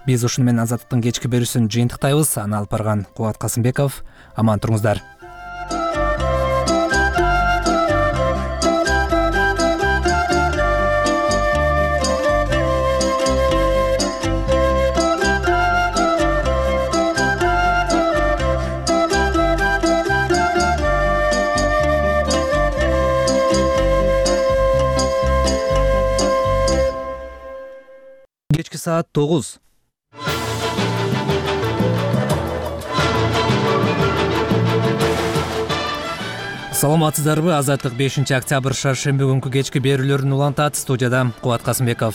Биз ушуну менен Азаттыктын кечки берүүсүн жыйынтыктайбыз. Аны алып барган Кубат Касымбеков. Аман туруңуздар. Кечки саат 9. Саламатсыздарбы? Азаттык 5-октябрь шаршемби күнкү кечки берүүлөрүн улантат. Студияда Кубат Касымбеков.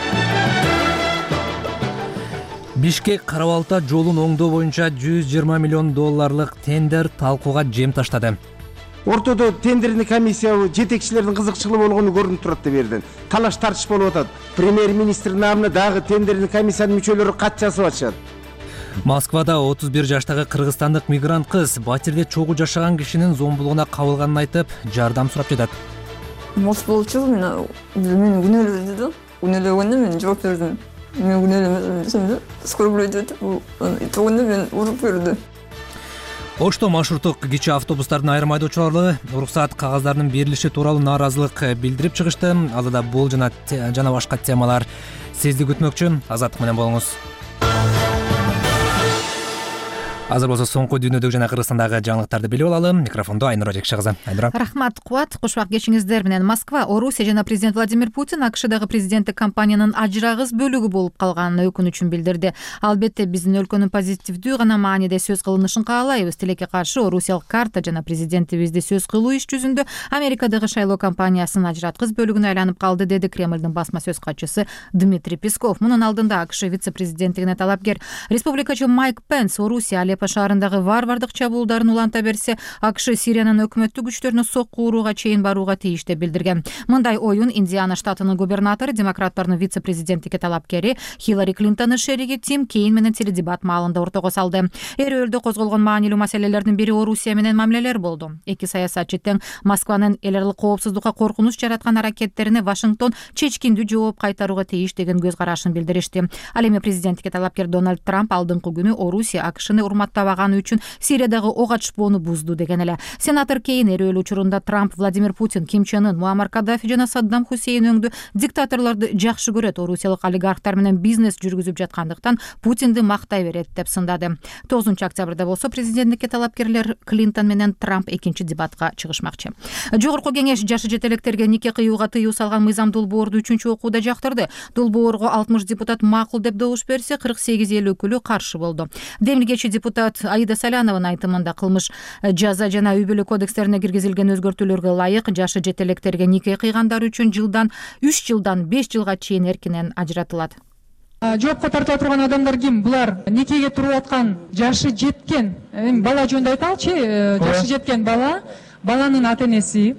Бишкек Кара-Балта жолун оңдоо боюнча $120 миллион тендер талкууга жем таштады. Ортодо тендерный комиссия жетекчилердин кызыкчылыгы болгону көрүнүп турат деп бердин. Талаш тартыш болуп атат. Премьер-министр намына дагы тендерный комиссиянын мүчөлөрү кат жазып атышат. Москвада 31 жаштагы кыргызстандык мигрант кыз батирде чогуу жашаган кишинин зомбулугуна кабылганын айтып, жардам сурап жатат. Мост получил, мен күнөөлөдү да. Күнөөлөгөндө мен жооп бердим. Мен күнөөлөмөдүм десем, оскорблять этип, итогунда мен уруп берди. Ошто маршруттук кичи автобустардын айрым айдоочулары уруксаат кагаздарынын берилиши тууралуу нааразылык билдирип чыгышты. Алда бул жана башка темалар сизди күтмөкчү. Азаттык менен болуңуз. Азыр болсо соңку дүйнөдөгү жана Кыргызстандагы жаңылыктарды билип алалы. Микрофондо Айнура Жекши кызы. Айнура. Рахмат, Кубат. Кушбак кечиңиздер менен. Москва, Орусия жана президент Владимир Путин АКШдагы президенттик кампаниянын ажырагыс бөлүгү болуп калганын өкүнүчүн билдирди. Албетте биздин өлкөнүн позитивдүү гана мааниде сөз кылынышын каалайбыз. Тилекке каршы орусиялык карта жана президентибизди сөз кылуу иш жүзүндө Америкадагы шайлоо кампаниясынын ажыраткыс бөлүгүнө айланып калды, деди Кремлдин басма сөз катчысы Дмитрий Песков. Мунун алдында АКШ вице-президенттигине талапкер республикачы Майк Пенс Орусия Алеппо шаарындагы варвардык чабуулдарын уланта берсе, АКШ Сириянын өкмөттүк күчтөрүнө сокку урууга чейин барууга тийиш деп билдирген. Мындай оюн Индиана штатынын губернатору, демократтардын вице-президенттикке талапкери Хиллари Клинтонун шериги Тим Кейн менен теледебат маалында ортого салды. Эрөөлдө козголгон маанилүү маселелердин бири Орусия менен мамилелер болду. Эки саясатчы тең Москванын эл аралык коопсуздукка коркунуч жараткан аракеттерине Вашингтон чечкиндүү жооп кайтарууга тийиш деген көз карашын билдиришти. Ал эми президенттикке талапкер Дональд Трамп алдыңкы күнү Орусия АКШны урматтабаганы үчүн Сириядагы ок ачпоону бузду деген эле. Сенатор Кейн эрөөл учурунда Трамп, Владимир Путин, Ким Чен Ын, Муаммар Каддафи жана Саддам Хусейн өңдү диктаторлорду жакшы көрөт, орусиялык олигархтар менен бизнес жүргүзүп жаткандыктан Путинди мактай берет деп сындады. 9-октябрда болсо президенттикке талапкерлер Клинтон менен Трамп экинчи дебатка чыгышмакчы. Жогорку кеңеш жашы жетелектерге нике кыюуга тыюу салган мыйзам долбоорду 3-окууда жактырды. Долбоорго 60 депутат макул деп добуш берсе, 48 эл өкүлү каршы болду. Демилгечи депутат Аида Салянованын айтымында кылмыш жаза жана үй бүлө кодекстерине киргизилген өзгөртүүлөргө ылайык жашы жетелектерге нике кыйгандар үчүн 3 жылдан 5 жылга чейин эркинен ажыратылат. Жоопко тартыла турган адамдар ким? Булар никеге туруп аткан жашы жеткен, бала жөнүндө айталычы, жашы жеткен бала, баланын ата-энеси,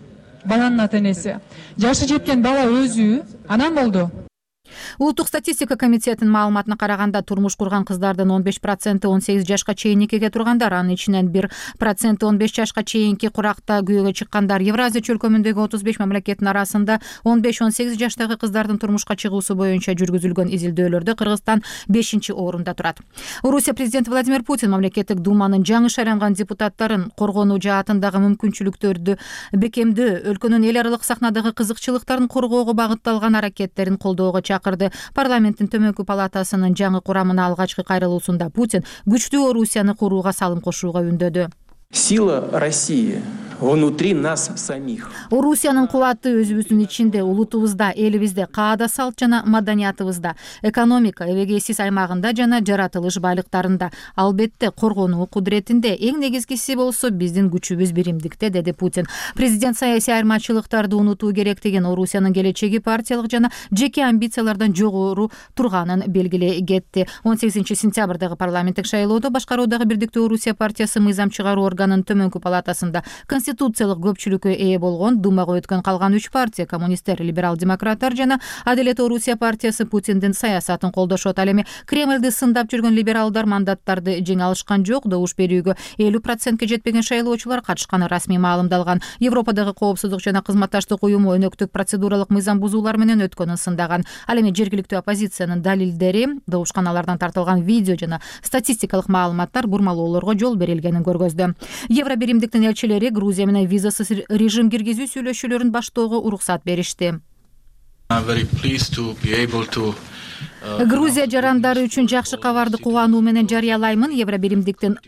жашы жеткен бала өзү, анан болду. Улуттук статистика комитетинин маалыматына караганда, турмуш курган кыздардын 15% 18 жашка чейин никеге тургандар, анын ичинен 1% 15 жашка чейинки куракта күйөөгө чыккандар. Евразия чөлкөмүндөгү 35 мамлекеттин арасында 15-18 жаштагы кыздардын турмушка чыгуусу боюнча жүргүзүлгөн изилдөөлөрдө Кыргызстан 5-орунда турат. Орусия президенти Владимир Путин мамлекеттик думанын жаңы шайланган депутаттарын коргонуу жаатындагы мүмкүнчүлүктөрдү бекемдөө, өлкөнүн эл аралык сахнадагы кызыкчылыктарын коргоого багытталган аракеттерин колдоого чакырды. Парламенттин төмөнкү палатасынын жаңы курамына алгачкы кайрылуусунда Путин күчтүү Орусияны курууга салым кошууга үндөдү. Сила России внутри нас самих. Орусиянын кубаты өзүбүздүн ичинде, улутубузда, элибизде, каада салт жана маданиятыбызда, экономика эбегейсиз аймагында жана жаратылыш байлыктарында, албетте коргонуу кудуретинде, эң негизгиси болсо биздин күчүбүз биримдикте, деди Путин. Президент саясий айырмачылыктарды унутуу керектигин, Орусиянын келечеги партиялык жана жеке амбициялардан жогору турганын белгилей кетти. 18-сентябрдагы парламенттик шайлоодо башкаруудагы Бирдиктүү Орусия партиясы мыйзам чыгаруу органынын төмөнкү палатасында конституциялык көпчүлүккө ээ болгон Думага өткөн калган 3 партия — коммунисттер, либерал-демократтар жана Адилет Орусия партиясы Путиндин саясатын колдошот. Ал эми Кремлди сындап жүргөн либералдар мандаттарды жеңе алышкан жок. Добуш берүүгө 50%ке жетпеген шайлоочулар катышканы расмий маалымдалган. Европадагы коопсуздук жана кызматташтык уюму өнөктүк процедуралык мыйзам бузуулар менен өткөнүн сындаган. Ал эми жергиликтүү оппозициянын далилдери, добушканалардан тартылган видео жана статистикалык маалыматтар бурмалоолорго жол берилгенин көргөздү. Евробиримдиктин элчилери Грузия менен визасыз режим киргизүү сүйлөшүүлөрүн баштоого уруксат беришти. Грузия жарандары үчүн жакшы кабарды кубануу менен жарыялаймын. Евробиримдиктин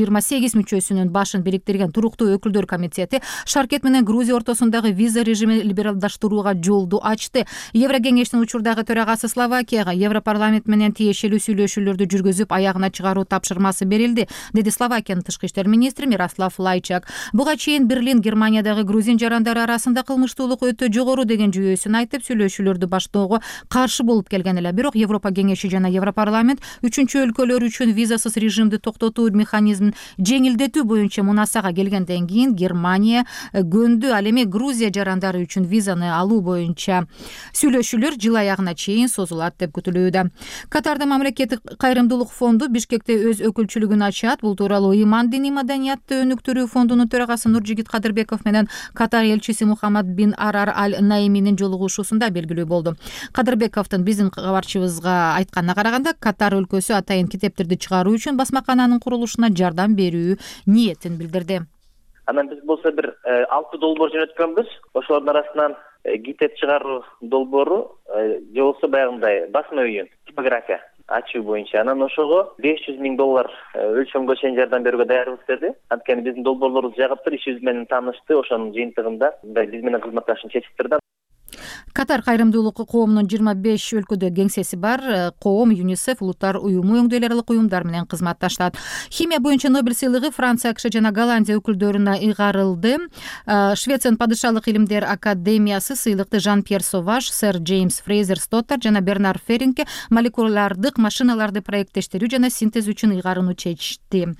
28 мүчөсүнүн башын бириктирген туруктуу өкүлдөр комитети Шаркет менен Грузия ортосундагы виза режимин либералдаштырууга жолду ачты. Еврокеңештин учурдагы төрагасы Словакияга Европарламент менен тиешелүү сүйлөшүүлөрдү жүргүзүп, аягына чыгаруу тапшырмасы берилди, деди Словакиянын тышкы иштер министри Мирослав Лайчак. Буга чейин Берлин Германиядагы грузин жарандары арасында кылмыштуулук өтө жогору деген жүйөсүн айтып, сүйлөшүүлөрдү баштоого каршы болуп келген эле. Бирок Европа кеңеши жана Европарламент үчүнчү өлкөлөр үчүн визасыз режимди токтотуу механизмин жеңилдетүү боюнча мунасага келгенден кийин Германия көндү. Ал эми Грузия жарандары үчүн визаны алуу боюнча сүйлөшүүлөр жыл аягына чейин созулат деп күтүлүүдө. Катардын мамлекеттик кайрымдуулук фонду Бишкекте өз өкүлчүлүгүн ачат. Бул тууралуу Иман диний маданиятты өнүктүрүү фондунун төрагасы Нуржигит Кадырбеков менен Катар элчиси Мухаммад бин Арар аль-Наиминин жолугушуусунда белгилүү болду. Кадырбековдун биздин кабарчыбызга айтканына караганда, Катар өлкөсү атайын китептерди чыгаруу үчүн басмакананын курулушуна жардам берүү ниетин билдирди. Анан биз болсо бир 6 долбоор жөнөткөнбүз. Ошолордун арасынан китеп чыгаруу долбоору же болсо баягындай басма үйүн типография ачуу боюнча. Анан ошого $500,000 өлчөмгө чейин жардам берүүгө даярбыз деди. Анткени биздин долбоорлорубуз жагып ишибиз менен таанышты. Ошонун жыйынтыгында биз менен кызматташууну чечиптирди. Катар кайрымдуулук коомунун 25 өлкөдө кеңсеси бар. Коом ЮНИСЕФ, улуттар уюму, өңдүү эл аралык уюмдар менен кызматташат. Химия боюнча Нобель сыйлыгы Франция, АКШ жана Голландия өкүлдөрүнө ыйгарылды. Швециянын падышалык илимдер академиясы сыйлыкты Жан-Пьер Соваж, сэр Джеймс Фрейзер Стоттар жана Бернар Феринке молекулярдык машиналарды проекттештирүү жана синтез үчүн ыйгарууну чечти.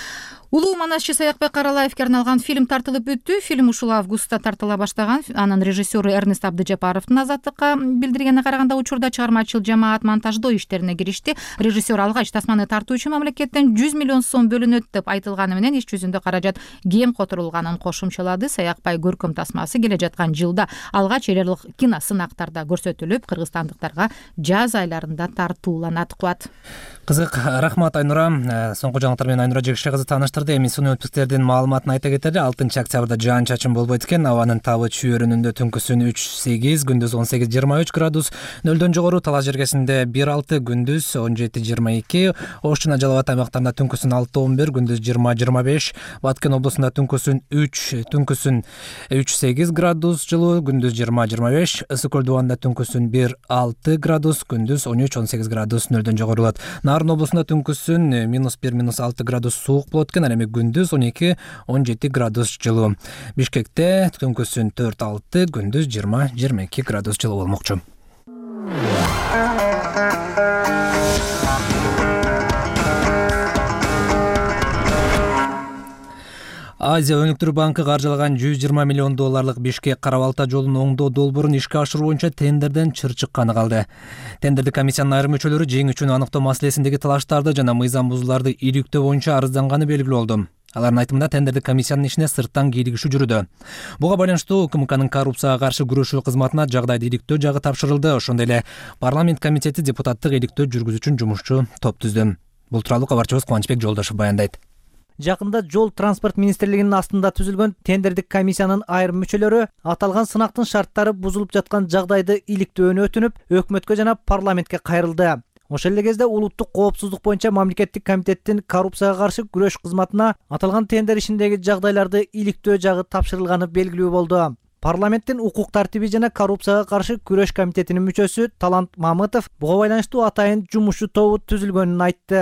Улуу манасчы Саякбай Каралаевге арналган фильм тартылып өттү. Фильм ушул августта тартыла баштаган. Анын режиссеру Эрнест Абдыжапаровдун Азаттыкка билдиргенине караганда, учурда чыгармачыл жамаат монтаждоо иштерине киришти. Режиссер алгач тасманы тартуу үчүн мамлекеттен 100 миллион сом бөлүнөт деп айтылганы менен иш жүзүндө каражат кем которулганын кошумчалады. Саякбай көркөм тасмасы келе жаткан жылда алгач эл аралык кино сынактарда көрсөтүлүп, кыргызстандыктарга жаз айларында тартууланат. Кубат. Кызык, рахмат Айнура. Соңку жаңылыктар менен Айнура Жекиши кызы тааныштырды. Эми синоптиктердин маалыматын айта кетели. 6 октябрда жаан чачын болбойт экен. Абанын табы чүйөрүнүндө түнкүсүн 3-8, күндүз 18-23 градус, нөлдөн жогору Талас жергесинде 1-6, күндүз 17-22, Ош жана Жалал Абад аймактарында түнкүсүн 6-11, күндүз 20-25, Баткен облусунда түнкүсүн 3-8 градус жылуу, күндүз 20-25, Ысык көл дубанда түнкүсүн 1-6 градус, күндүз 13-18 градус, нөлдөн жогору болот. Нарын облусунда түнкүсүн -1-6 градус суук болот экен, ал эми күндүз 12-17 градус жылуу. Бишкекте түнкүсүн 4-6, күндүз 20-22 градус жылуу болмокчу. Азия өнүктүрүү банкы каржылаган $120 миллион Бишкек Кара-Балта жолун оңдоо долбоорун ишке ашыруу боюнча тендерден чыр чыкканы калды. Тендердик комиссиянын айрым мүчөлөрү жең үчүн аныктоо маселесиндеги талаштарды жана мыйзам бузууларды иликтөө боюнча арызданганы белгилүү болду. Алардын айтымында тендердик комиссиянын ишине сырттан кийлигишүү жүрүүдө. Буга байланыштуу УКМКнын коррупцияга каршы күрөшүү кызматына жагдайды иликтөө жагы тапшырылды. Ошондой эле парламент комитети депутаттык иликтөө жүргүзүү үчүн жумушчу топ түздү. Бул тууралуу кабарчыбыз Кубанычбек Жолдошов баяндайт. Жакында жол транспорт министрлигинин астында түзүлгөн тендердик комиссиянын айрым мүчөлөрү аталган сынактын шарттары бузулуп жаткан жагдайды иликтөөнү өтүнүп, өкмөткө жана парламентке кайрылды. Ошол эле кезде улуттук коопсуздук боюнча мамлекеттик комитеттин коррупцияга каршы күрөш кызматына аталган тендер ишиндеги жагдайларды иликтөө жагы тапшырылганы белгилүү болду. Парламенттин укук тартиби жана коррупцияга каршы күрөш комитетинин мүчөсү Талант Мамытов буга байланыштуу атайын жумушчу тобу түзүлгөнүн айтты.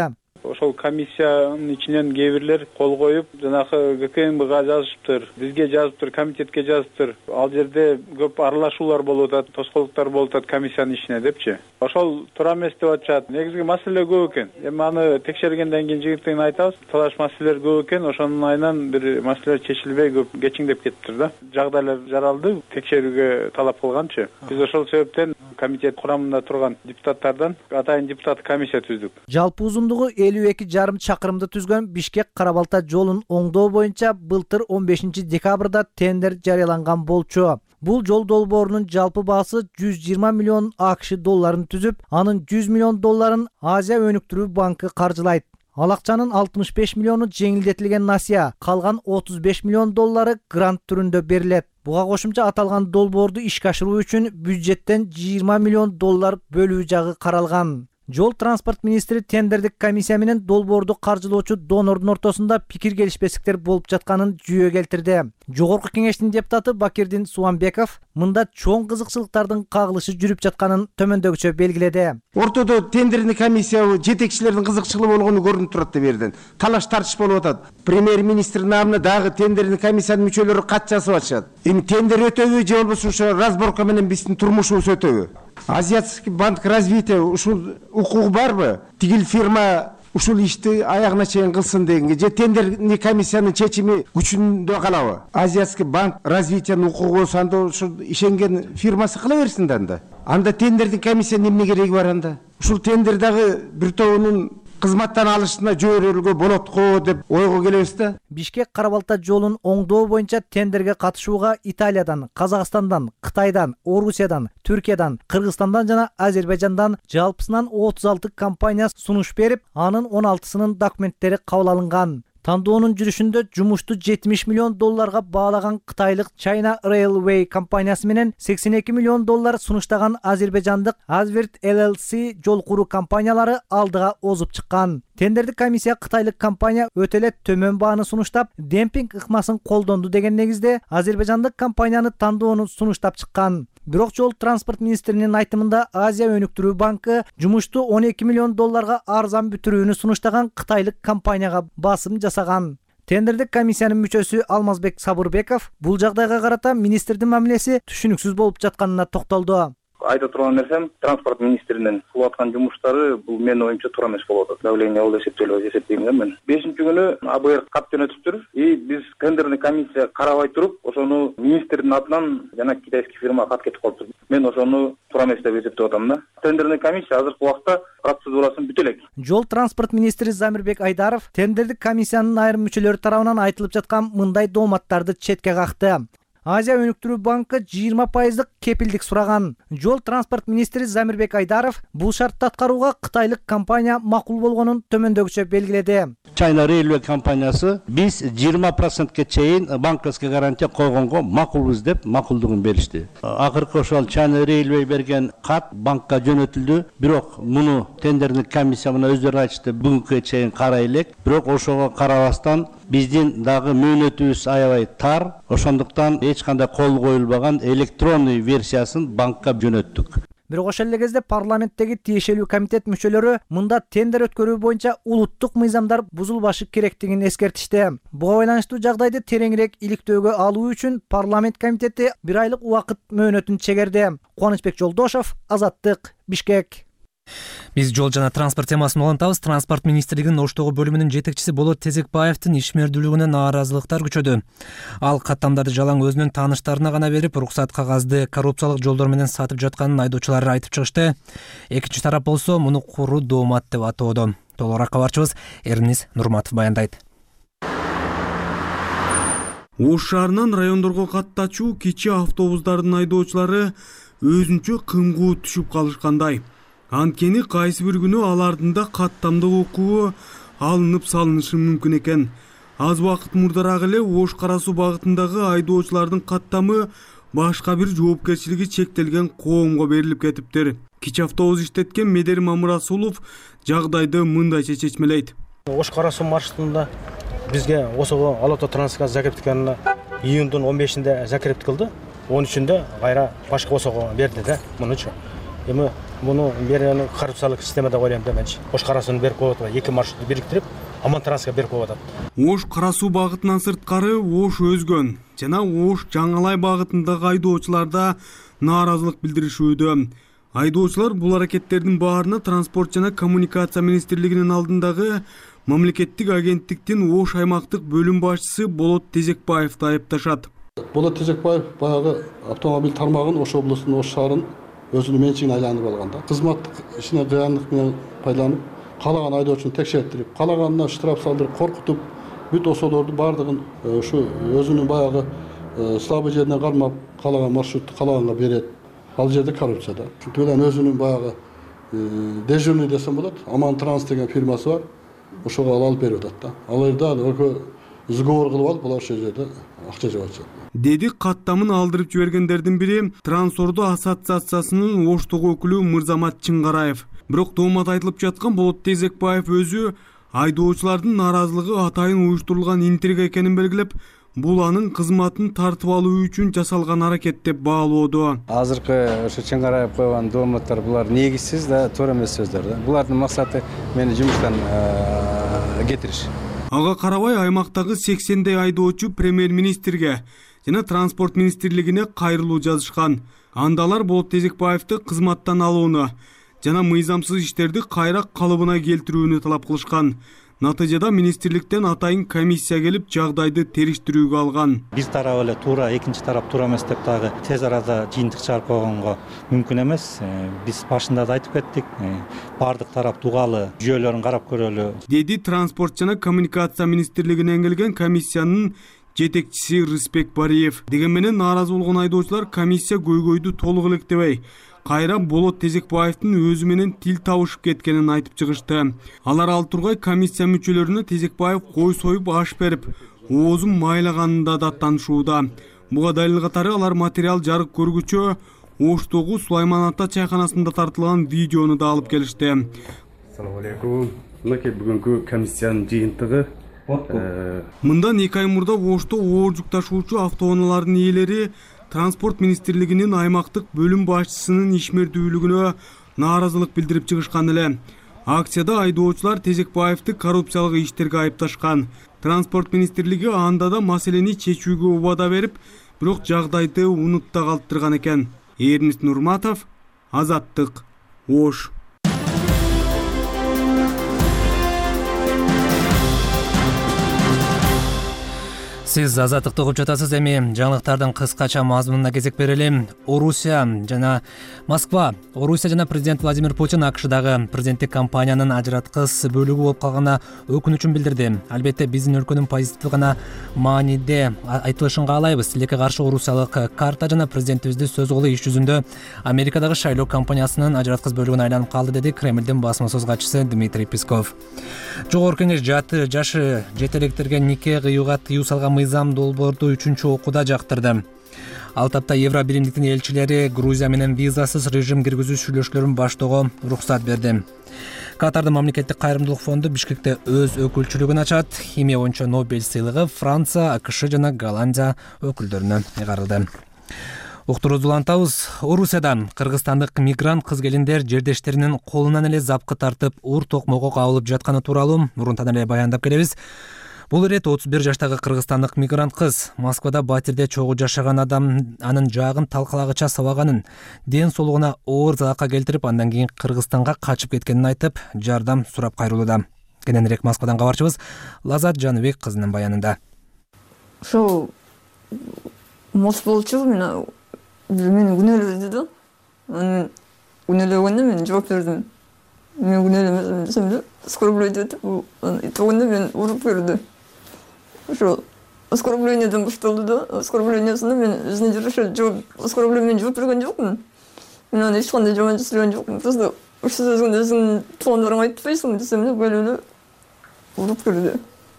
ошол комиссиянын ичинен кээ бирлер кол коюп, жанагы ГКМБга жазышыптыр, бизге жазыптыр, комитетке жазыптыр. Ал жерде көп аралашуулар болуп атат, тоскоолдуктар болуп атат комиссиянын ишине депчи. Ошол туура эмес деп атышат. Негизги маселе көп экен. Эми аны текшергенден кийин жыйынтыгын айтабыз. Талаш маселелер көп экен, ошонун айынан бир маселелер чечилбей көп кечиңдеп кетиптир да. Жагдайлар жаралды, текшерүүгө талап кылганчы. Биз ошол себептен комитет курамында турган депутаттардан атайын депутат комиссия түздүк. Жалпы узундугу 52,5 чакырымды түзгөн Бишкек-Кара Балта жолун оңдоо боюнча былтыр 15 декабрда тендер жарыяланган болчу. Бул жол долбоорунун жалпы баасы 120 миллион АКШ долларын түзүп, анын 100 миллион долларын Азия өнүктүрүү банкы каржылайт. Ал акчанын 65 миллиону жеңилдетилген насыя, калган 35 миллион доллары грант түрүндө берилет. Буга кошумча аталган долбоорду ишке ашыруу үчүн бюджеттен 20 миллион доллар бөлүү жагы каралган. Жол транспорт министри тендердик комиссия менен долбоорду каржылоочу донордун ортосунда пикир келишпестиктер болуп жатканын жүйө келтирди. Жогорку кеңештин депутаты Бакирдин Суамбеков мында чоң кызыкчылыктардын кагылышы жүрүп жатканын төмөндөгүчө белгиледи. Ортодо тендердик комиссия жетекчилердин кызыкчылыгы болгону көрүнүп турат деп бердин. Талаш тартыш болуп атат. Премьер-министр намына дагы тендердик комиссиянын мүчөлөрү кат жазып атышат. Эми тендер өтөбү же болбосо ошо разборка менен биздин турмушубуз өтөбү? Азиатский банк развития ушул укугу барбы? Тигил фирма ушул ишти аягына чейин кылсын дегенге же тендердик комиссиянын чечими күчүндө калабы? Азиатский банк развитиянын укугу болсо анда ушул ишенген фирмасы кыла берсин да анда. Анда тендердик комиссиянын эмне кереги бар анда? Ушул тендердагы бир тобунун кызматтан алышына жөбөрөлгө болот го деп ойго келебиз да. Бишкек-Кара Балта жолун оңдоо боюнча тендерге катышууга Италиядан, Казакстандан, Кытайдан, Орусиядан, Түркиядан, Кыргызстандан жана Азербайжандан жалпысынан 36 компания сунуш берип, анын 16сынын документтери кабыл алынган. Тандоонун жүрүшүндө жумушту 70 миллион долларга баалаган кытайлык China Railway компаниясы менен 82 миллион доллар сунуштаган азербайжандык Azvirt LLC жол куруу компаниялары алдыга озуп чыккан. Тендердик комиссия кытайлык компания өтө эле төмөн бааны сунуштап, демпинг ыкмасын колдонду деген негизде азербайжандык компанияны тандоону сунуштап чыккан. Бирок жол транспорт министринин айтымында Азия өнүктүрүү банкы жумушту 12 миллион долларга арзан бүтүрүүнү сунуштаган кытайлык компанияга басым жасаган. Тендердик комиссиянын мүчөсү Алмазбек Сабырбеков бул жагдайга карата министрдин мамилеси түшүнүксүз болуп жатканына токтолду. Айта турган нерсем, транспорт министринин кылып аткан жумуштары бул менин оюмча туура эмес болуп атат. Давление ол эсептелбей эсептейм мен. 5-күнү АБР кат жөнөтүптүр. Биз тендердик комиссия карабай туруп, ошону министрдин атынан жана китайский фирма кат кетип калыптыр. Мен ошону туура эмес деп эсептеп атам да. Тендердик комиссия азыркы убакта процедурасын бүтө элек. Жол транспорт министри Замирбек Айдаров тендердик комиссиянын айрым мүчөлөрү тарабынан айтылып жаткан мындай дооматтарды четке какты. Азия өнүктүрүү банкы 20% кепилдик сураган. Жол транспорт министри Замирбек Айдаров бул шартты аткарууга кытайлык компания макул болгонун төмөндөгүчө белгиледи. China Railway компаниясы биз 20%ке чейин банковский гарантия койгонго макулбуз деп макулдугун беришти. Акыркы ошол China Railway берген кат банкка жөнөтүлдү. Бирок муну тендердик комиссия менен өздөрү айтышты, бүгүнкү чейин карай элек. Бирок ошого карабастан биздин дагы мөөнөтүбүз аябай тар. Ошондуктан эч кандай кол коюлбаган электронный версиясын банкка жөнөттүк. Бирок ошол эле кезде парламенттеги тиешелүү комитет мүчөлөрү мында тендер өткөрүү боюнча улуттук мыйзамдар бузулбашы керектигин эскертишти. Буга байланыштуу жагдайды тереңирээк иликтөөгө алуу үчүн парламент комитети 1 айлык убакыт мөөнөтүн чегерди. Кубанычбек Жолдошов, Азаттык, Бишкек. Биз жол жана транспорт темасын улантабыз. Транспорт министрлигинин Оштогу бөлүмүнүн жетекчиси Болот Тезекбаевдин ишмердүүлүгүнө нааразылыктар күчөдү. Ал каттамдарды жалаң өзүнүн тааныштарына гана берип, уруксат кагазды коррупциялык жолдор менен сатып жатканын айдоочулар айтып чыгышты. Экинчи тарап болсо муну куру доомат деп атоодо. Толугураак кабарчыбыз Эрнис Нурматов баяндайт. Ош шаарынан райондорго каттачуу кичи автобустардын айдоочулары өзүнчө кымгуу түшүп калышкандай. Анткени кайсы бир күнү алардын да каттамдык окугу алынып салынышы мүмкүн экен. Аз убакыт мурдараак эле Ош Кара Суу багытындагы айдоочулардын каттамы башка бир жоопкерчилиги чектелген коомго берилип кетиптир. Кичи автобус иштеткен Медер Мамырасулов жагдайды мындайча чечмелейт. Ош Кара Суу маршрутунда бизге осого Алото Трансгаз закрептиканына июндун 15-inde закрепт кылды. 13-inde кайра башка осого берди да. Мунучу эми муну бери коррупциялык системада ойлойм да менчи. Ош Кара Сууну берип коюп атат, эки маршрутты бириктирип Аман Трансқа берип коюп атат. Ош Кара Суу багытынан сырткары Ош өзгөн жана Ош Жаңалай багытындагы айдоочуларда нааразылык билдиришүүдө. Айдоочулар бул аракеттердин баарына транспорт жана коммуникация министрлигинин алдындагы мамлекеттик агенттиктин Ош аймактык бөлүм башчысы Болот Тезекбаевди айыпташат. Болот Тезекбаев баягы автомобиль тармагын Ош облусунун Ош шаарынын өзүнүн менчигине айланып алганда, кызматтык ишине кыянлык менен пайдаланып, каалаган айдоочуну текшертирип, каалаганына штраф салдырып, коркутуп, бүт ошолорду баардыгын ушу өзүнүн баягы слабый жерине кармап, каалаган маршрутты каалаганга берет. Ал жерде коррупция да. Ошентип эле өзүнүн баягы дежурный десем болот, Аман Транс деген фирмасы бар. Ошого алып берип атат да. Ал жерде сговор кылып алып, булар ошол жерде акча жеп атышат. Деди каттамын алдырып жибергендердин бири Трансордо ассоциациясынын Оштогу өкүлү Мырзамат Чыңгараев. Бирок доомат айтылып жаткан Болот Тезекбаев өзү айдоочулардын нааразылыгы атайын уюштурулган интрига экенин белгилеп, бул анын кызматын тартып алуу үчүн жасалган аракет деп баалоодо. Азыркы ошо Чыңгараев койгон дооматтар булар негизсиз да, туура эмес сөздөр да. Булардын максаты мени жумуштан кетириш. Ага карабай аймактагы 80дей айдоочу премьер-министрге жана транспорт министрлигине кайрылуу жазышкан. Андалар Болот Тезекбаевди кызматтан алууну жана мыйзамсыз иштерди кайра калыбына келтирүүнү талап кылышкан. Натыйжада министрликтен атайын комиссия келип жагдайды териштирүүгө алган. Бир тарап эле туура, экинчи тарап туура эмес деп дагы тез арада жыйынтык чыгарып койгонго мүмкүн эмес. Биз башында да айтып кеттик, бардык тарап тугалы жүйөлөрүн карап көрөлү. Деди транспорт жана коммуникация министрлигинен келген комиссиянын жетекчиси Рыспек Бариев. Деген менен нааразы болгон айдоочулар комиссия көйгөйдү толук электебей, кайра Болот Тезекбаевдин өзү менен тил табышып кеткенин айтып чыгышты. Алар ал тургай комиссия мүчөлөрүнө Тезекбаев кой союп аш берип, оозун майлаганында да даттанышууда. Буга далил катары алар материал жарык көргүчө Оштогу Сулайман Ата чайканасында тартылган видеону да алып келишти. Assalamu alaikum. Мынакей бүгүнкү комиссиянын жыйынтыгы. Мындан 2 ай мурда Ошто оор жүк ташуучу автоунаалардын ээлери Транспорт министрлигинин аймактык бөлүм башчысынын ишмердүүлүгүнө нааразылык билдирип чыгышкан эле. Акцияда айдоочулар Тезекбаевди коррупциялык иштерге айыпташкан. Транспорт министрлиги анда да маселени чечүүгө убада берип, бирок жагдайды унутта калтырган экен. Эрнис Нурматов, Азаттык, Ош. Сиз Азаттыкты угуп жатасыз. Эми жаңылыктардын кыскача мазмунуна кезек берели. Орусия жана президент Владимир Путин АКШдагы президенттик кампаниянын ажыраткыс бөлүгү болуп калганына өкүнүчүн билдирди. Албетте биздин өлкөнүн позитивдүү гана мааниде айтылышын каалайбыз. Тилекке каршы орусиялык карта жана президентибизди сөз кылуу иш жүзүндө Америкадагы шайлоо кампаниясынын ажыраткыс бөлүгүнө айланып калды, деди Кремлдин басма сөз катчысы Дмитрий Песков. Жогорку Кеңеш жашы жетелектерге нике кыюуга тыюу салган мыйзам долбоорду 3-окууда жактырды. Ал тапта Евро биримдиктин элчилери Грузия менен визасыз режим киргизүү сүйлөшүүлөрүн баштоого уруксат берди. Катардын мамлекеттик кайрымдуулук фонду Бишкекте өз өкүлчүлүгүн ачат. Химия боюнча Нобель сыйлыгы Франция, АКШ жана Голландия өкүлдөрүнө кайрылды. Уктуруубузду улантабыз. Орусияда кыргызстандык мигрант кыз-келиндер жердештеринин колунан эле запкы тартып, ур токмокко кабылып жатканы тууралуу мурунтан эле баяндап келебиз. Бул ирет 31 жаштагы кыргызстандык мигрант кыз Москвада батирде чогуу жашаган адам анын жаагын талкалагыча сабаганын, ден соолугуна оор залалка келтирип, андан кийин Кыргызстанга качып кеткенин айтып, жардам сурап кайрылууда. Кененирээк Москвадан кабарчыбыз Лазат Жаныбек кызынын баянында. Ошол мост болчу, мени күнөөлөдү да. Анан күнөөлөгөндө мен жооп бердим. Мен күнөөлөмөсүм десем эле, оскорбление деп, итогунда мен уруп берди. Ошо оскорблениеден башталды да. Оскорблениесинде мен өзүнө жараша оскорблениемен жооп берген жокмун. Мен аны эч кандай жаман жасаган жокмун. Просто ошол сөзүңдү өзүңдүн туугандарыңа айтпайсың десем эле, бөлүнүп уруп берди.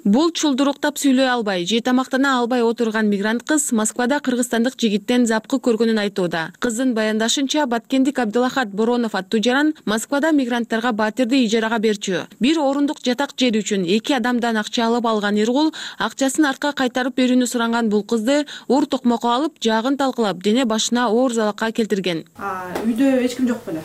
Бул чулдуруктап сүйлөй албай, же тамактана албай отурган мигрант кыз Москвада кыргызстандык жигиттен запкы көргөнүн айтууда. Кыздын баяндашынча, Баткендик Абдылахат Боронов аттуу жаран Москвада мигранттарга батирди ижарага берчү. Бир орундук жатак жери үчүн 2 адамдан акча алып алган Иргул акчасын артка кайтарып берүүнү суранган бул кызды ур токмокко алып, жагын талкалап, дене башына оор залакка келтирген. Үйдө эч ким жок беле?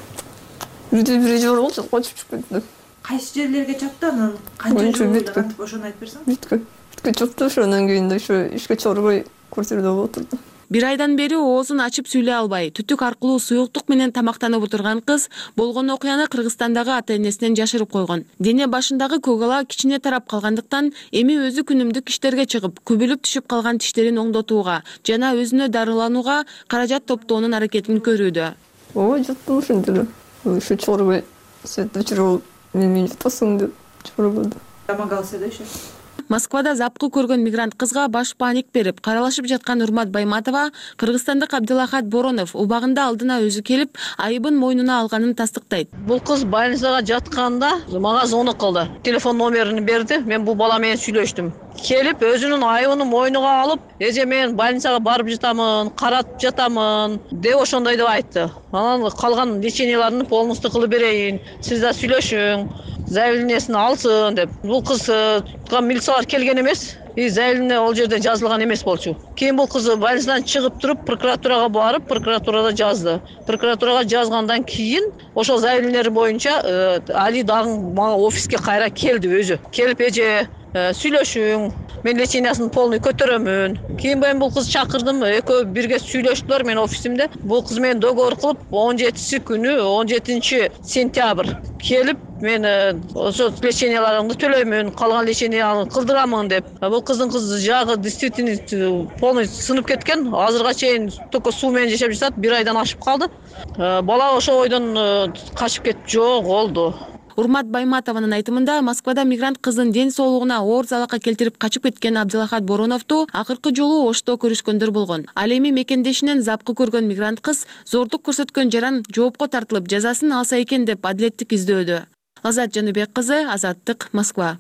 Үйдө бир жер болчу, кочуп чыгып кетти. Кайсы жерлерге чапты, анан канча жыл болду, кантип ошону айтып берсең? Бүткө чапты, ошондон кийин да ошо ишке чорбой квартирада отурду. Бир айдан бери оозун ачып сүйлөй албай, түтүк аркылуу суюктук менен тамактанып отурган кыз болгон окуяны Кыргызстандагы ата-энесинен жашырып койгон. Дене башындагы көгала кичине тарап калгандыктан эми өзү күнүмдүк иштерге чыгып, күбүлүп түшүп калган тиштерин оңдотууга жана өзүнө дарыланууга каражат топтоонун аракетин көрүүдө. Жаттым ошентип. Ушу чорбой сөйтүп жүрүп, мен жатасың деп чорбойду. Тамак алса да ошо. Москвада запкы көргөн мигрант кызга баш паник берип, каралашып жаткан Урмат Байматова кыргызстандык Абдылахат Боронов убагында алдына өзү келип, айыбын мойнуна алганын тастыктайт. Бул кыз больницага жатканда мага звонок кылды. Телефон номерин берди. Мен бул бала менен сүйлөштүм. Келип өзүнүн айыбын мойнуга алып, эже мен больницага барып жатамын, каратып жатамын деп ошондой деп айтты. Анан калган леченияларын полностью кылып берейин. Сиз да сүйлөшүң. Заявлениясын алсын деп. Бул кызга милициялар келген эмес. Заявление ол жерде жазылган эмес болчу. Кийин бул кыз больницадан чыгып туруп, прокуратурага барып, прокуратурада жазды. Прокуратурага жазгандан кийин ошол заявление боюнча Али дагы мага офиске кайра келди өзү. Келип эже сүйлөшүң, мен лечениясын полный көтөрөмүн. Кийин мен бул кыз чакырдым, экөө бирге сүйлөштүлөр мен офисимде. Бул кыз менен договор кылып 17 күнү 17 сентябрь келип мен ошо леченияларымды төлөймүн, калган леченияны кылдырамын деп. Бул кыздын жагы действительно полный сынып кеткен. Азырга чейин только суу менен жашап жатат, 1 айдан ашып калды. Бала ошо ойдон качып кетип жок болду. Урмат Байматованын айтымында Москвада мигрант кыздын ден соолугуна оор залакка келтирип качып кеткен Абдылахат Бороновду акыркы жолу Ошто көрүшкөндөр болгон. Ал эми мекендешинен запкы көргөн мигрант кыз зордук көрсөткөн жаран жоопко тартылып жазасын алса экен деп адилеттик издөөдө. Азат Жаныбек кызы, Азаттык, Москва.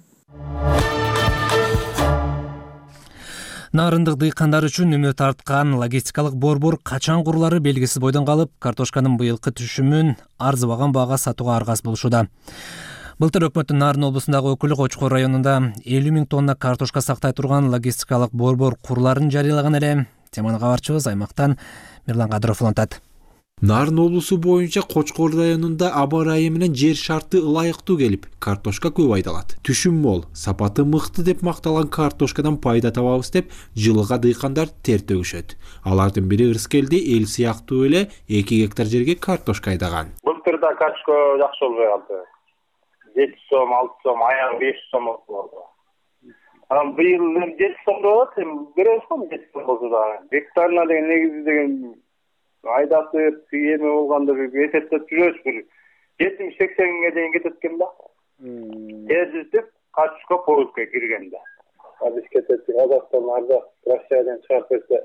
Нарындык дыйкандар үчүн үмүт арткан логистикалык борбор качан курулары белгисиз бойдон калып, картошканын быйылкы түшүмүн арзыбаган баага сатууга аргас болушууда. Былтыр өкмөттүн Нарын облусундагы өкүлү Кочкор районунда 50 000 тонна картошка сактай турган логистикалык борбор куруларын жарыялаган эле. Теманы кабарчыбыз Аймактан Мирлан Кадыров улантат. Нарын облусу боюнча Кочкор районунда аба ырайы менен жер шарты ылайыктуу келип, картошка көп айдалат. Түшүм мол, сапаты мыкты деп макталган картошкадан пайда табабыз деп жылыга дыйкандар тер төгүшөт. Алардын бири Ырыскелди эл сыяктуу эле 2 гектар жерге картошка айдаган. Былтырда картошка жакшы болбой калды. 7 сом, 6 сом, аягы 5 сом болду. Анан быйыл 7 сом болот, беребиз го 7 сом болсо да. Гектарына деген негизи деген айдатып, эме болгондо эсептеп жүрөбүз, бир 70-80 дейин кетет экен да. Тезитип, картошка поездге киргенде. Биз кетет, Казакстан арзак Россиядан чыгарып берсе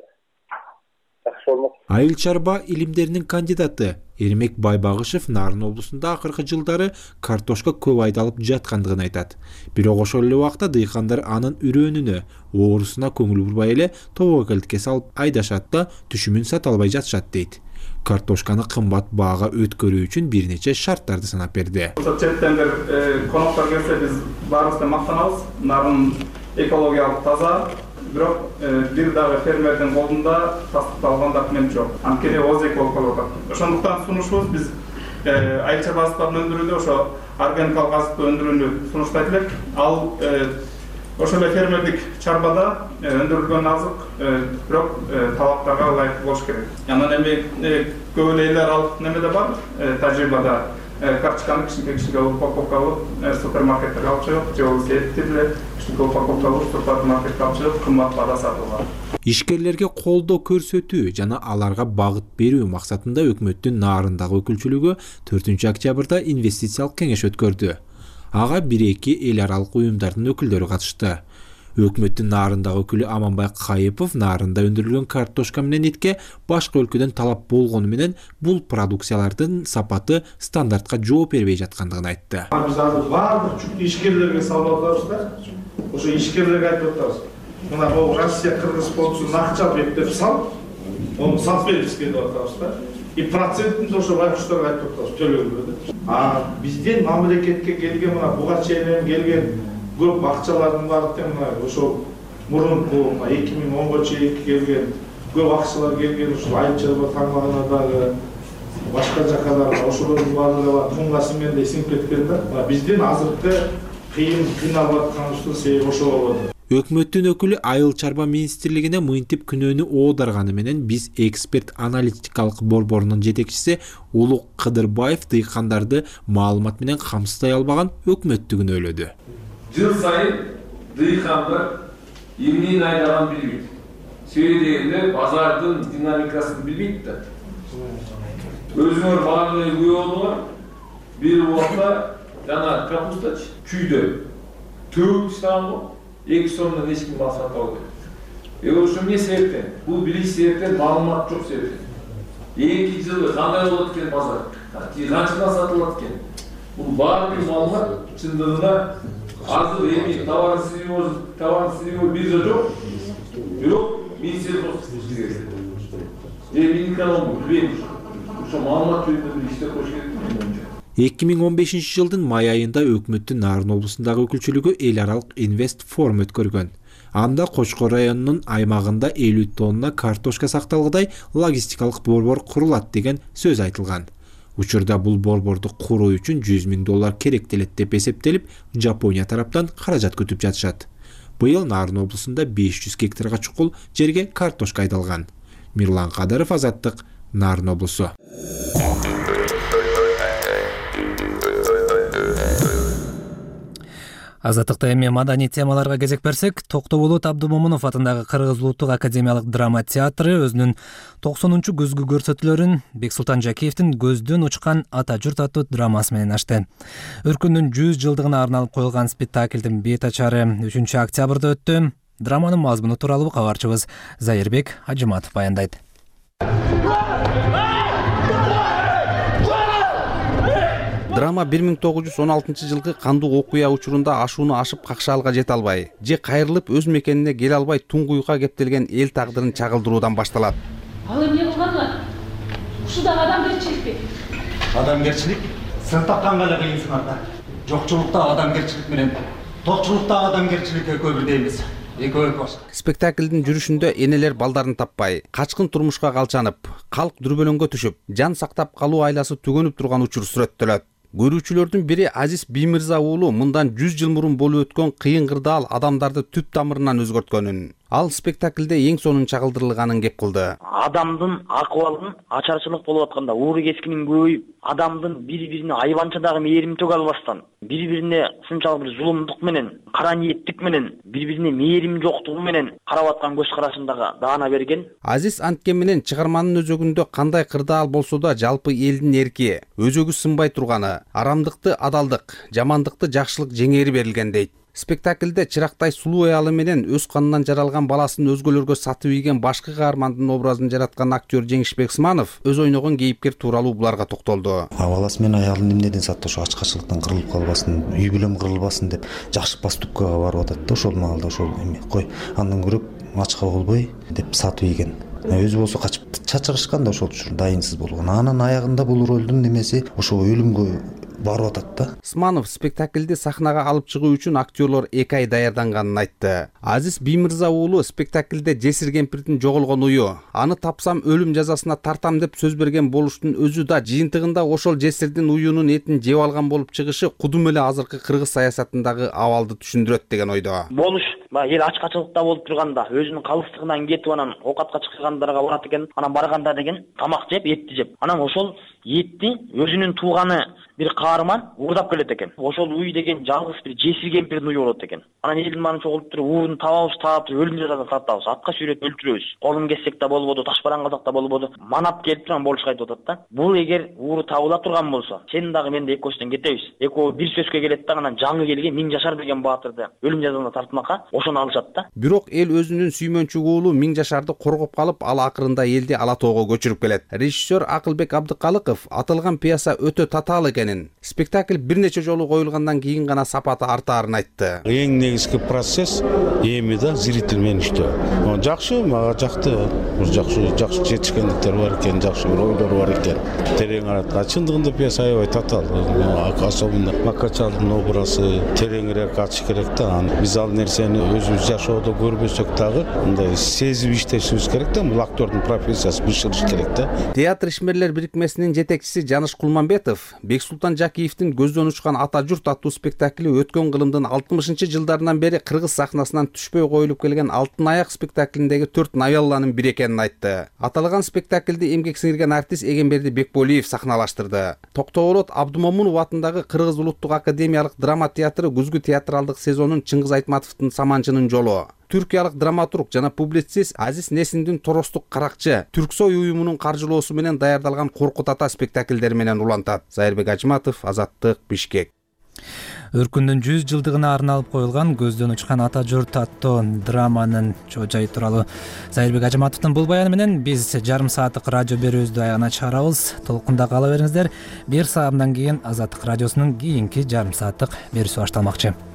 жакшы болмок. Айыл чарба илимдеринин кандидаты Эрмек Байбагышев Нарын облусунда акыркы жылдары картошка көп айдалып жаткандыгын айтат. Бирок ошол эле убакта дыйкандар анын үрөөнүнө, оорусуна көңүл бурбай эле тобокелдикке салып айдашат да түшүмүн сата албай жатышат дейт. Картошканы кымбат баага өткөрүү үчүн бир нече шарттарды санап берди. Ошо четтендер коноктор келсе биз баарыбыздан мактанабыз. Нарын экологиялык таза. Бирок бир дагы фермердин колунда тастыкталган документ жок. Анткени озек болуп калып атат. Ошондуктан сунушубуз биз айыл чарба азыктарын өндүрүүдө ошо органикалык азыкты өндүрүүнү сунуштайт элек. Ал ошол эле фермердик чарбада өндүрүлгөн азык бирок талаптарга ылайык болуш керек. Анан эми көп эле элер ал немеде бар, тажрыйбада картошканы кичинекей упаковкалуу супермаркеттерге алып чыгып, же болбосо этти деле упаковкалуу супермаркетке алып чыгып, кымбат баада сатууга. Ишкерлерге колдоо көрсөтүү жана аларга багыт берүү максатында өкмөттүн Нарындагы өкүлчүлүгү 4 октябрда инвестициялык кеңеш өткөрдү. Ага 1-2 эл аралык уюмдардын өкүлдөрү катышты. Өкмөттүн Нарындагы өкүлү Аманбай Кайыпов Нарында өндүрүлгөн картошка менен этке башка өлкөдөн талап болгону менен бул продукциялардын сапаты стандартка жооп бербей жаткандыгын айтты. Биз азыр баардык жүктү ишкерлерге салып атабыз да. ошо ишкерлерге айтып атабыз. Мына бул Россия Кыргыз фондусун акча бектеп сал, onu сатып берибизге деп атабыз да. И процентин ошо байкуштарга айтып атабыз төлөгүлө. Бизден мамлекетке келген мына буга чейин келген көп акчалардын баары тең мына ошо мурунку 2010 чейин келген көп акчалар келген ушул айымчалык тармагына башка жакаларга ошолордун баардыгы туңгасы менен сиңип кеткен да. Бизден азыркы кыйналып атканыбыздын себеби ошол болот. Өкмөттүн өкүлү Айыл чарба министрлигине мынтип күнөөнү оодарганы менен биз эксперт аналитикалык борборунун жетекчиси Улук Кыдырбаев дыйкандарды маалымат менен камсыздай албаган өкмөттү күнөөлөдү. Жыл сайын дыйкандар эмнени айдаганын билбейт. Себеби дегенде базардын динамикасын билбейт да. Өзүңөр баары эле күбө болдуңар. Бир убакта жана капуста чүйдө төгүп таштаган го. 2 сомдон эч ким мал сатып албайт. Ошо эмне себептен? Бул билиш себептен, маалымат жок себептен. 2 жылы кандай болот экен базар? Канчадан сатылат экен? Бул баардык маалымат чындыгында азыр эми товар сырье биржа жок. Бирок министрлик керек. Менин экономик билбейм. Ошо маалымат жөнүндө иштеп коюш керек. 2015 жылдын май айында өкмөттүн Нарын облусундагы өкүлчүлүгү эл аралык инвест форум өткөргөн. Анда Кочкор районунун аймагында 50 тонна картошка сакталгыдай логистикалык борбор курулат деген сөз айтылган. Учурда бул борборду куруу үчүн $100,000 керектелет деп эсептелип, Жапония тараптан каражат күтүп жатышат. Быйыл Нарын облусунда 500 гектарга чукул жерге картошка айдалган. Мирлан Кадыров, Азаттык, Нарын облусу. Азаттыкта эми маданий темаларга кезек берсек, Токтоболот Абдумомунов атындагы Кыргыз улуттук академиялык драма театры өзүнүн 90-чу көзгү көрсөтүүлөрүн Бексултан Жакиевдин Көздөн учкан ата журт аттуу драмасы менен ачты. Өркүндүн 100 жылдыгына арналып коюлган спектаклдин бет ачары 3-октябрда өттү. Драманын мазмуну тууралуу кабарчыбыз Зайырбек Ажыматов баяндайт. Драма 1916 жылкы кандуу окуя учурунда ашууну ашып какшаалга жете албай, же кайрылып өз мекенине келе албай туңгуюкка кептелген эл тагдырын чагылдыруудан башталат. Ал эмне кылган? Ушудагы адамгерчиликпи? Адамгерчилик сыр такканга эле кыйынсыңар да. Жокчулукта адамгерчилик менен токчулукта адамгерчилик экөө бирдей эмес. Спектаклдин жүрүшүндө энелер балдарын таппай, качкын турмушка калчанып, калк дүрбөлөңгө түшүп, жан сактап калуу айласы түгөнүп турган учур сүрөттөлөт. Көрүүчүлөрдүн бири Азиз Биймирза уулу мындан 100 жыл мурун болуп өткөн кыйын кырдаал адамдарды түп тамырынан өзгөрткөнүн, ал спектаклде эң сонун чагылдырылганын кеп кылды. Адамдын акыбалын ачарчылык болуп атканда ууру кескинин көбөйүп, адамдын бири-бирине айбанчадагы мээрим төг албастан, бири-бирине ушунчалык бир зулумдук менен, кара ниеттик менен, бири-бирине мээрим жоктугу менен карап аткан көз карашындагы даана берген. Азиз анткени менен чыгарманын өзөгүндө кандай кырдаал болсо да жалпы элдин эрки, өзөгү сынбай турганы, арамдыкты адалдык, жамандыкты жакшылык жеңери берилген дейт. Спектаклде чырактай сулуу аялы менен өз канынан жаралган баласын өзгөлөргө сатып ийген башкы каармандын образын жараткан актер Жеңишбек Сманов өз ойногон кейипкер тууралуу буларга токтолду. Баласы менен аялын эмнеден сатты, ошо ачкачылыктан кырылып калбасын, үй бүлөм кырылбасын деп жакшы поступкага барып атат да, ошол маалда ошол эме кой, андан көрөп ачка болбой деп сатып ийген. Өзү болсо качып чачырышкан да ошол үчүн дайынсыз болгон. Анын аягында бул ролдун немеси ошо өлүмгө барып атат да. Сманов спектаклди сахнага алып чыгуу үчүн актерлор 2 ай даярданганын айтты. Азиз Биймирза уулу спектаклде жесир кемпирдин жоголгон ую, аны тапсам өлүм жазасына тартам деп сөз берген болуштун өзү да жыйынтыгында ошол жесирдин уюнун этин жеп алган болуп чыгышы кудум эле азыркы кыргыз саясатындагы абалды түшүндүрөт деген ойдо. Болуш эл ачкачылыкта болуп турганда өзүнүн калыстыгынан кетип анан оокатка чыккандарга барат экен, анан барганда деген тамак жеп, этти жеп. Анан ошол этти өзүнүн тууганы бир каарман уурдап келет экен. Ошол уй деген жалгыз бир жесир кемпирдин ую болот экен. Анан элдин баарын чогултуп туруп ууруну таап өлүм жазасына тартабыз, атка сүйрөп өлтүрөбүз. Колун кессек да болбоду, таш баран кылсак да болбоду. Манап келип турган болушка айтып атат да. Бул эгер ууру табыла турган болсо, сен дагы мен да экөөсүнөн кетебиз. Экөө бир сөзгө келет да, анан жаңы келген 1000 жашар деген баатырды өлүм жазасына тартмакка ошону алышат да. Бирок эл өзүнүн сүймөнчүк уулу Миң Жашарды коргоп калып, ал акырында элди Ала тоого көчүрүп келет. Режиссер Акылбек Абдыкалыков аталган пьеса өтө татаал экенин, спектакль бир нече жолу коюлгандан кийин гана сапаты артаарын айтты. Эң негизги процесс эми да зритель менен иштөө. Жакшы, мага жакты. Жакшы жетишкендиктер бар экен, жакшы бир ойлор бар экен. Терең арат. Чындыгында пьеса аябай татаал. Особенно Макачалдын образы тереңирээк ачыш керек да. Биз ал нерсени өзүбүз жашоодо көрбөсөк дагы мындай сезип иштешибиз керек да. Бул актёрдун профессиясы бышырыш керек да. Театр ишмерлер бирикмесинин жетекчиси Жаныш Кулманбетов Бексултан Жакиевдин Көздөн учкан ата журт аттуу спектакли өткөн кылымдын 60-жылдарынан бери кыргыз сахнасынан түшпөй коюлуп келген Алтын аяк спектаклиндеги 4 новелланын бири экенин айтты. Аталган спектаклди эмгек сиңирген артист Эгемберди Бекболиев сахналаштырды. Токтогород Абдумомунов атындагы Кыргыз улуттук академиялык драма театры күзгү театралдык сезонун Чыңгыз Айтматовдун Саманчынын жолу. Түркиялык драматург жана публицист Азиз Несиндин Торостук Каракчы Түрксой уюмунун каржылоосу менен даярдалган Коркут ата спектакльдери менен улантат. Зайырбек Ажматов, Азаттык, Бишкек. Өркүндүн 100 жылдыгына арналып коюлган Көздөн учкан ата журт аттуу драманын чоо-жайы тууралуу Зайырбек Ажматовдун бул баяны менен биз жарым сааттык радио берүүбүздү аягына чыгарабыз. Толкунда кала бериңиздер. 1 саатдан кийин Азаттык радиосунун кийинки жарым сааттык берүүсү башталмакчы.